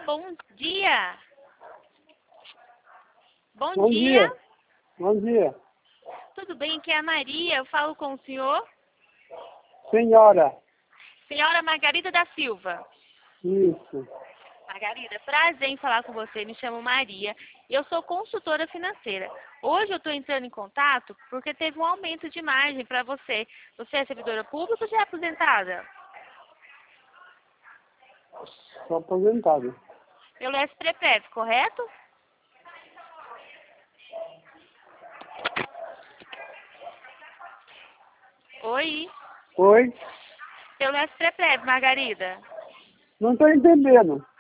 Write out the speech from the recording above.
bom dia. Bom Bom dia. dia. Bom dia. Tudo bem? Aqui é a Maria. Eu falo com o senhor. Senhora. Senhora Margarida da Silva. Isso. Margarida, prazer em falar com você. Me chamo Maria e eu sou consultora financeira. Hoje eu estou entrando em contato porque teve um aumento de margem para você. Você é servidora pública ou já é aposentada? Sou aposentado. Pelo SPREPEV, correto? Oi. Oi? Pelo SPREPEV, Margarida. Não estou entendendo.